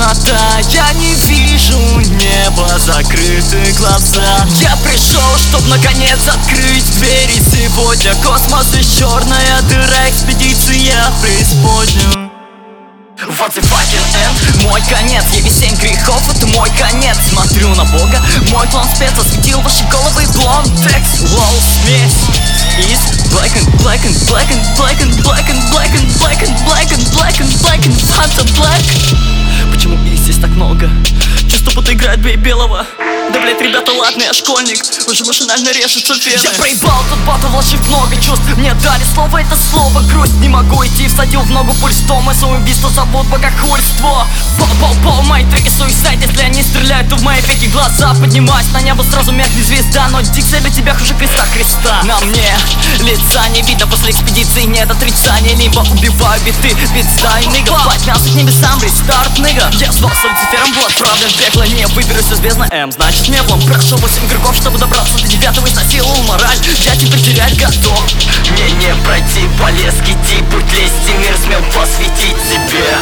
темнота, я не вижу неба, закрыты глаза. Я пришел, чтоб наконец открыть двери. Сегодня космос и черная дыра, экспедиция в преисподнюю. What's the fucking end? Мой конец, явись 7 грехов, это мой конец. Смотрю на Бога, мой план спец осветил ваши головы блонд. Текст, лол, смесь из black and black and black and black and black and black and black and black and black and black and Fanta Black. Почему их здесь так много? Чувство, будто играет бей белого. Да блять, ребята, ладно, я школьник, уже машинально режется вены. Я проебал, тут батл, вложив много чувств. Мне дали слово, это слово грусть. Не могу идти, всадил в ногу пульс, то мое самоубийство зовут богохульство. Пол, мои треки суицид, если они стреляют, то в мои веки глаза. Поднимаюсь на небо, сразу меркнет звезда. Но дик для тебя хуже креста. На мне лица не видно, после экспедиции нет отрицания. Либо убиваю биты, битстай, нига. Поднялся к небесам, рестарт, нига. Я звался Люцифером, был отправлен в пекло. Не выберусь из бездны, значит меблом. Прошел 8 кругов, чтобы добраться до 9-го. Изнасиловал мораль, я теперь терять готов. Мне не пройти по леске, будь лести, мир смел посвятить тебе.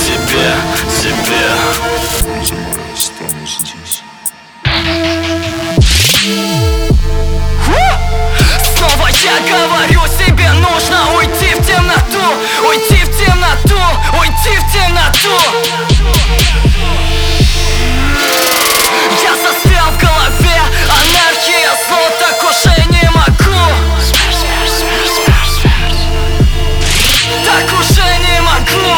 Снова я говорю себе, нужно уйти в темноту, уйти в темноту, уйти в темноту. Я застрял в голове, анархия, зло, так уже не могу. Так уже не могу.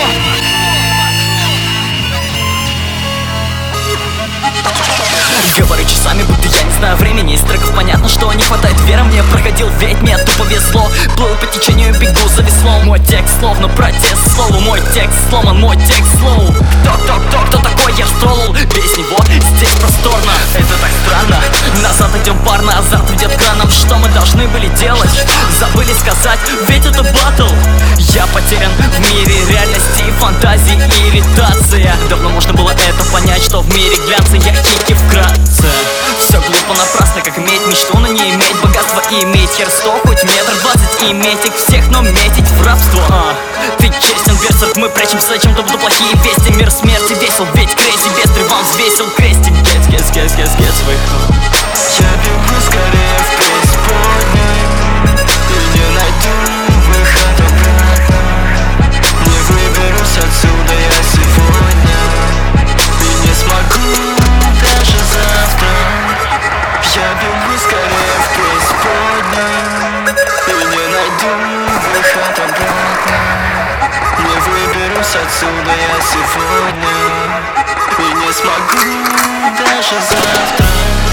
Говорю часами, будто я не знаю времени. Из треков понятно, что не хватает веры. Мне проходил ведь, мне тупо везло. Плыл по течению, бегу за веслом. Мой текст словно протест слову. Мой текст сломан, мой текст слоу. Кто такой я стролл? Без него здесь просторно. Это так странно. Назад идем парно, азарт ведет краном. Что мы должны были делать? Забыли сказать, ведь это батл. Я потерян в мире реальности, фантазии и ирритация. Давно можно было это понять, что в мире глянца я хики вкратце. Все глупо напрасно, как иметь мечту, но не иметь богатства и иметь хер 100, хоть метр 20 и иметь их всех, но метить в рабство. Ты честен, берсерк, мы прячемся, чем-то будут плохие вести. Мир смерти весел, ведь крейзи, без тревам взвесил крестик. Get свой ход. Я бегу скорее в преисподнюю и не найду выход обратно. Не выберусь отсюда я сегодня и не смогу даже завтра. Я бегу скорее в преисподнюю и не найду выход обратно. Не выберусь отсюда я сегодня и не смогу даже завтра.